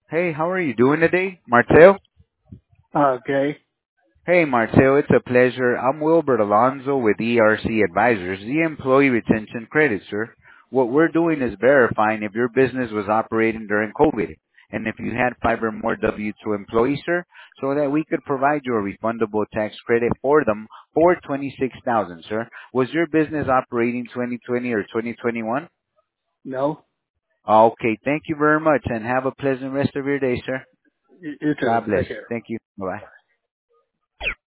Hey, how are you doing today, Marcel? Okay. Hey, Marcel, it's a pleasure. I'm Wilbert Alonzo with ERC Advisors, the Employee Retention Credit, sir. What we're doing is verifying if your business was operating during COVID and if you had five or more W-2 employees, sir, so that we could provide you a refundable tax credit for them for 26,000, sir. Was your business operating 2020 or 2021? No. Okay, thank you very much and have a pleasant rest of your day, sir. You too. God bless. Take care. Thank you. Bye-bye.